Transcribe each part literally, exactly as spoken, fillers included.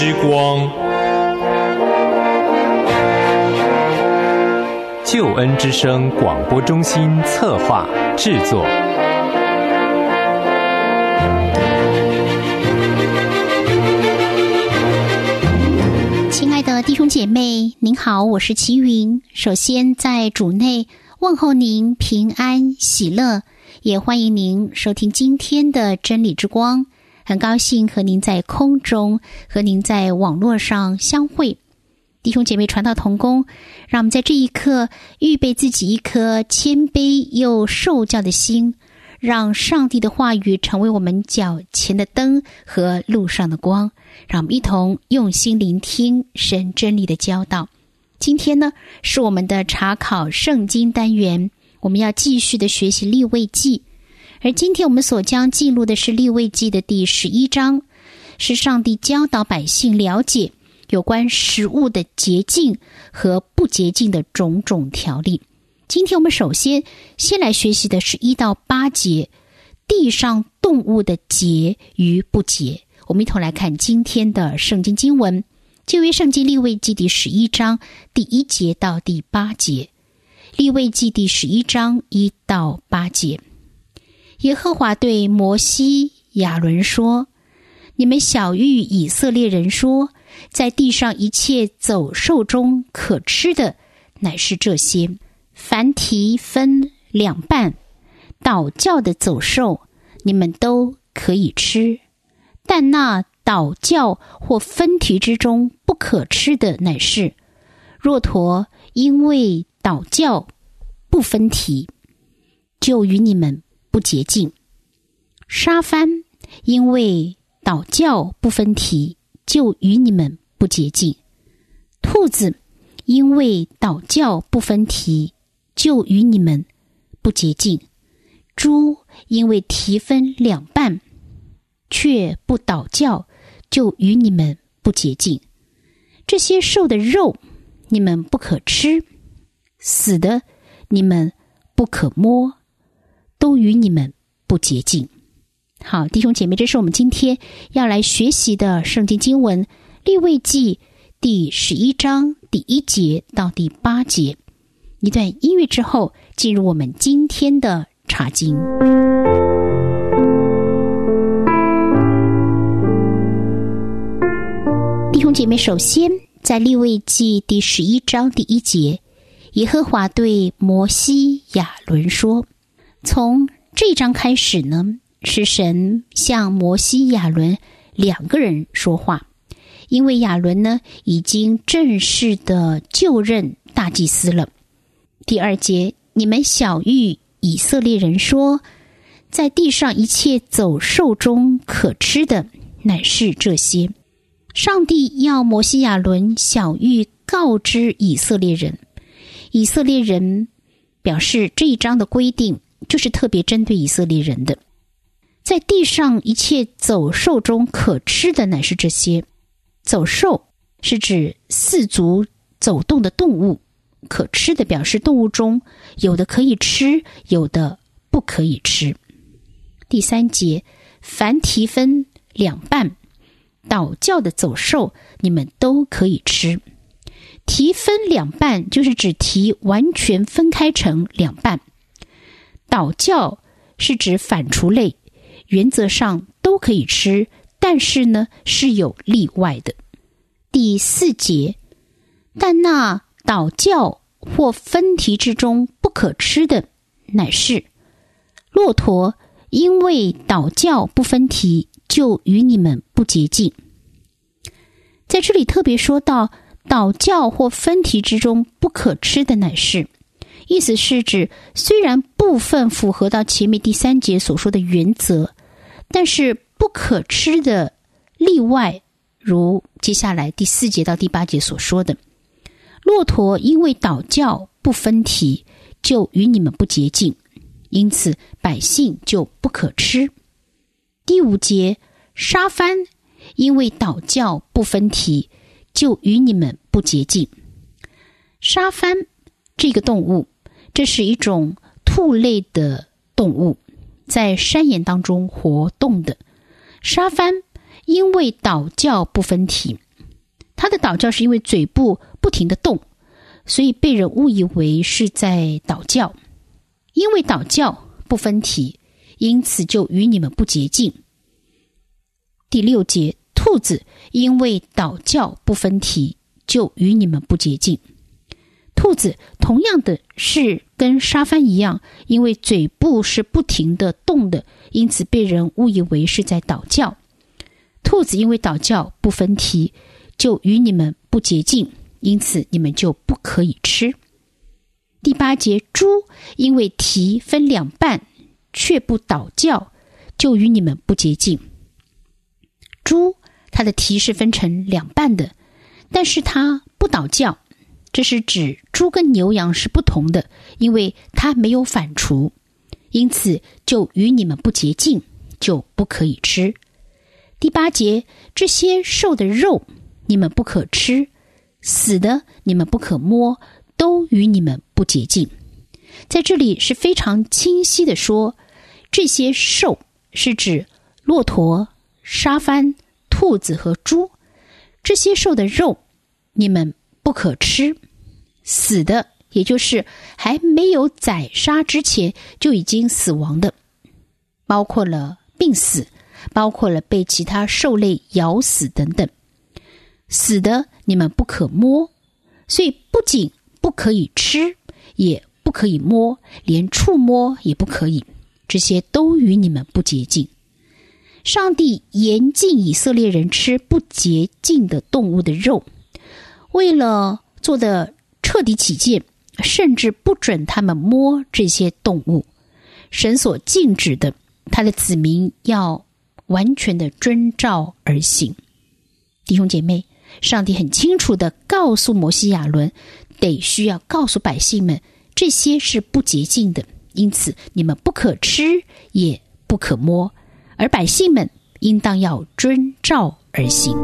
之光，救恩之声广播中心策划制作。 亲爱的弟兄姐妹，您好，我是齐云。首先在主内问候您平安喜乐，也欢迎您收听今天的真理之光。很高兴和您在空中，和您在网络上相会。弟兄姐妹传道同工，让我们在这一刻预备自己一颗谦卑又受教的心，让上帝的话语成为我们脚前的灯和路上的光。让我们一同用心聆听神真理的教导。今天呢，是我们的查考圣经单元，我们要继续的学习利未记。而今天我们所将记录的是利未记的第十一章，是上帝教导百姓了解有关食物的洁净和不洁净的种种条例。今天我们首先先来学习的是一到八节，地上动物的洁与不洁。我们一同来看今天的圣经经文，旧约圣经利未记第十一章第一节到第八节。利未记第十一章一到八节。耶和华对摩西亚伦说，你们晓谕以色列人说，在地上一切走兽中可吃的乃是这些，凡蹄分两半倒教的走兽你们都可以吃，但那倒教或分蹄之中不可吃的乃是骆驼，因为倒教不分蹄，就与你们不洁净；沙番，因为倒教不分蹄，就与你们不洁净；兔子，因为倒教不分蹄，就与你们不洁净；猪，因为蹄分两半，却不倒教，就与你们不洁净。这些兽的肉你们不可吃，死的你们不可摸，都与你们不洁净。好，弟兄姐妹，这是我们今天要来学习的圣经经文，利未记第十一章第一节到第八节。一段音乐之后，进入我们今天的查经。弟兄姐妹，首先在利未记第十一章第一节，耶和华对摩西亚伦说，从这一章开始呢，是神向摩西亚伦两个人说话，因为亚伦呢已经正式的就任大祭司了。第二节，你们晓谕以色列人说，在地上一切走兽中可吃的乃是这些。上帝要摩西亚伦晓谕告知以色列人，以色列人表示这一章的规定就是特别针对以色列人的。在地上一切走兽中可吃的乃是这些。走兽是指四足走动的动物，可吃的表示动物中有的可以吃，有的不可以吃。第三节，凡蹄分两半倒教的走兽你们都可以吃。蹄分两半就是指蹄完全分开成两半，倒教是指反刍类，原则上都可以吃，但是呢是有例外的。第四节，但那倒教或分蹄之中不可吃的乃是骆驼，因为倒教不分蹄，就与你们不洁净。在这里特别说到倒教或分蹄之中不可吃的乃是，意思是指虽然部分符合到前面第三节所说的原则，但是不可吃的例外，如接下来第四节到第八节所说的，骆驼因为倒教不分蹄，就与你们不洁净，因此百姓就不可吃。第五节，沙番因为倒教不分蹄，就与你们不洁净。沙番这个动物，这是一种兔类的动物，在山岩当中活动的。沙番因为倒教不分蹄， 他的祷教是因为嘴部不停地动，所以被人误以为是在祷教。因为祷教不分题，因此就与你们不洁净。第六节，兔子因为祷教不分题，就与你们不洁净。兔子同样的是跟沙番一样，因为嘴部是不停的动的，因此被人误以为是在祷教。兔子因为祷教不分题，就与你们不洁净，因此你们就不可以吃。第八节，猪因为蹄分两半，却不祷教，就与你们不洁净。猪它的蹄是分成两半的，但是它不祷教，这是指猪跟牛羊是不同的，因为它没有反刍，因此就与你们不洁净，就不可以吃。第八节，这些瘦的肉你们不可吃，死的你们不可摸，都与你们不洁净。在这里是非常清晰的说，这些兽是指骆驼、沙番、兔子和猪，这些兽的肉你们不可吃，死的也就是还没有宰杀之前就已经死亡的，包括了病死，包括了被其他兽类咬死等等。死的你们不可摸，所以不仅不可以吃，也不可以摸，连触摸也不可以，这些都与你们不洁净。上帝严禁以色列人吃不洁净的动物的肉，为了做得彻底起见，甚至不准他们摸这些动物。神所禁止的，他的子民要完全的遵照而行。弟兄姐妹，上帝很清楚地告诉摩西亚伦，得需要告诉百姓们，这些是不洁净的，因此你们不可吃，也不可摸，而百姓们应当要遵照而行。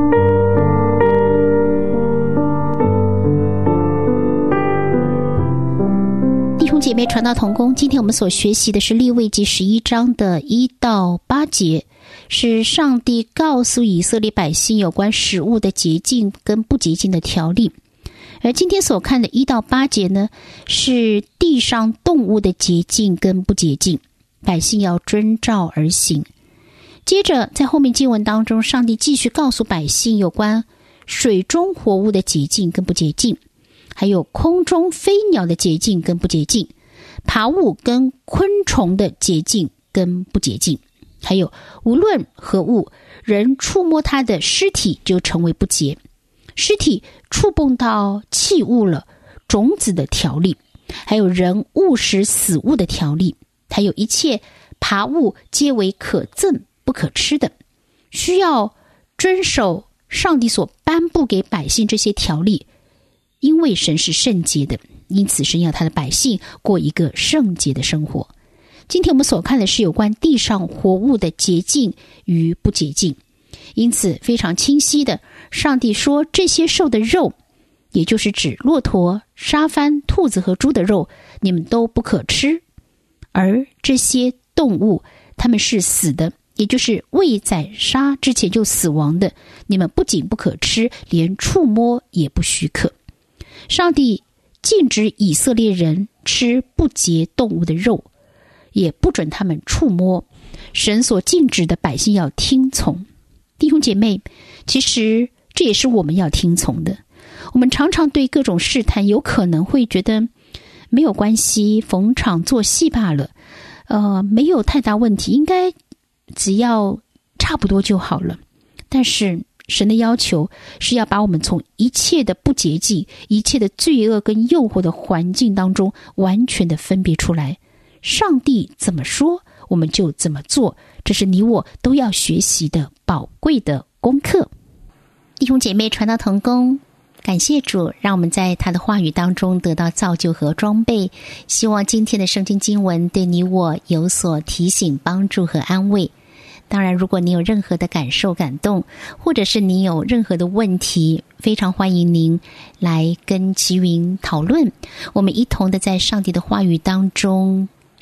弟兄姐妹，传道同工，今天我们所学习的是利未记十一章的一到八节，是上帝告诉以色列百姓有关食物的洁净跟不洁净的条例。而今天所看的一到八节呢，是地上动物的洁净跟不洁净，百姓要遵照而行。接着在后面经文当中，上帝继续告诉百姓有关水中活物的洁净跟不洁净，还有空中飞鸟的洁净跟不洁净，爬物跟昆虫的洁净跟不洁净，还有无论何物，人触摸它的尸体就成为不洁，尸体触碰到器物了，种子的条例，还有人误食死物的条例，还有一切爬物皆为可憎不可吃的，需要遵守上帝所颁布给百姓这些条例，因为神是圣洁的，因此神要他的百姓过一个圣洁的生活。今天我们所看的是有关地上活物的洁净与不洁净，因此非常清晰的，上帝说这些兽的肉，也就是指骆驼、沙番、兔子和猪的肉，你们都不可吃。而这些动物它们是死的，也就是未宰杀之前就死亡的，你们不仅不可吃，连触摸也不许可。上帝禁止以色列人吃不洁动物的肉，也不准他们触摸。神所禁止的，百姓要听从。弟兄姐妹，其实这也是我们要听从的。我们常常对各种试探有可能会觉得没有关系，逢场作戏罢了，呃，没有太大问题，应该只要差不多就好了。但是神的要求是要把我们从一切的不洁净、一切的罪恶跟诱惑的环境当中完全的分别出来。上帝怎么说，我们就怎么做，这是你我都要学习的宝贵的功课。弟兄姐妹，传道同工，感谢主，让我们在他的话语当中得到造就和装备。希望今天的圣经经文对你我有所提醒、帮助和安慰。当然，如果你有任何的感受、感动，或者是你有任何的问题，非常欢迎您来跟齐云讨论，我们一同的在上帝的话语当中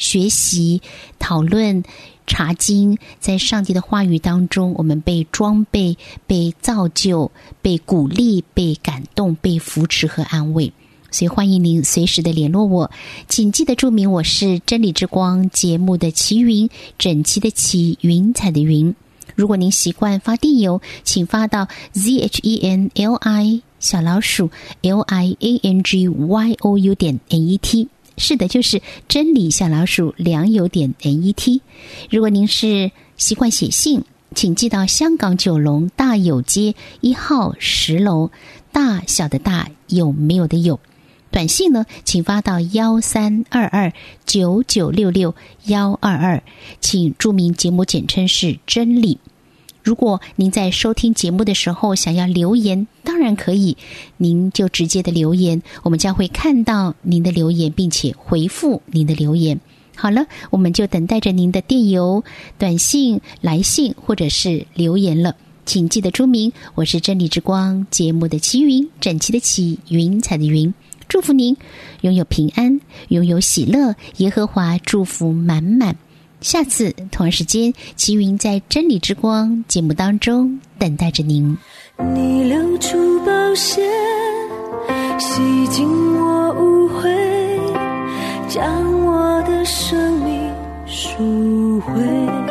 学习、讨论、查经，在上帝的话语当中，我们被装备、被造就、被鼓励、被感动、被扶持和安慰。所以欢迎您随时的联络我，请记得注明我是真理之光节目的齐云，整齐的齐，云彩的云。如果您习惯发电邮，请发到 z h e n l i 小老鼠 l i a n g y o u 点 n e t， 是的，就是真理小老鼠良友点 n e t。 如果您是习惯写信，请寄到香港九龙大有街一号十楼，大小的大，有没有的有。短信呢，请发到幺三二二九九六六幺二二，请注明节目简称是真理。如果您在收听节目的时候想要留言，当然可以，您就直接的留言，我们将会看到您的留言，并且回复您的留言。好了，我们就等待着您的电邮、短信、来信或者是留言了。请记得注明我是真理之光节目的齐云，整齐的齐，云彩的云。祝福您拥有平安，拥有喜乐，耶和华祝福满满。下次同一时间，齐云在真理之光节目当中等待着您。 你流出宝血，洗净我污秽，将我的生命赎回。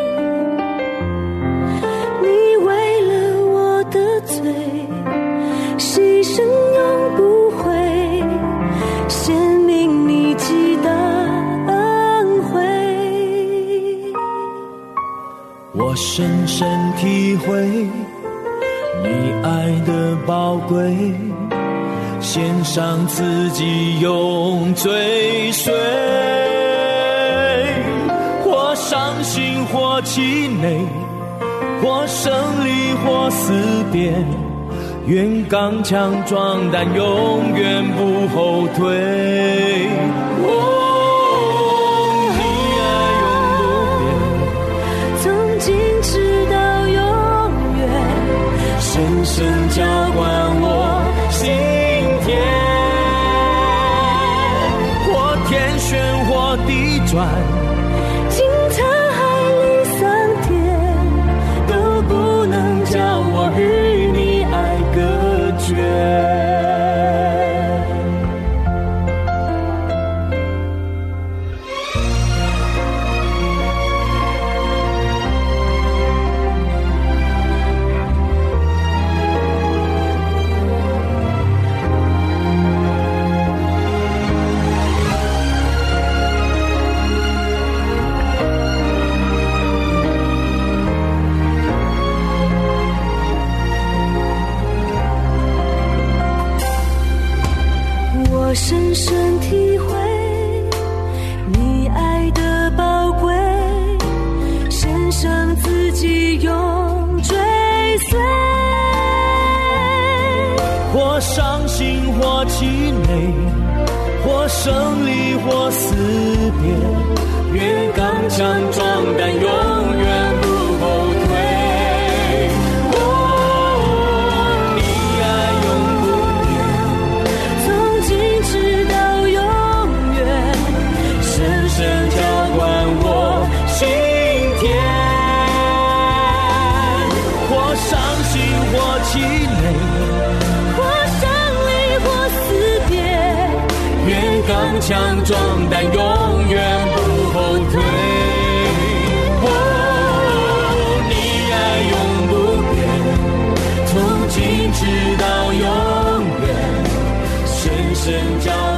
你为了我的罪，牺牲永不悔，显明你极大恩惠。 我深深体会你爱的宝贵，献上自己永追随，或伤心或气馁，或胜利或思辨，愿刚强壮胆，永远不后退。哦，你爱永不变， 从今直到永远， 深深浇灌我心田，或天旋或地转， 惊涛海里桑田， 都不能将我与你爱隔绝。 我深深体会你爱的宝贵，献上自己永追随， 或伤心或气馁，或胜利或思辨，愿刚强壮胆，永远不后退。深浇灌我心田，或伤心或气馁， 或胜利或思辨， 愿刚强壮胆，永远不后退。哦，你爱永不变，从今直到永远，深深浇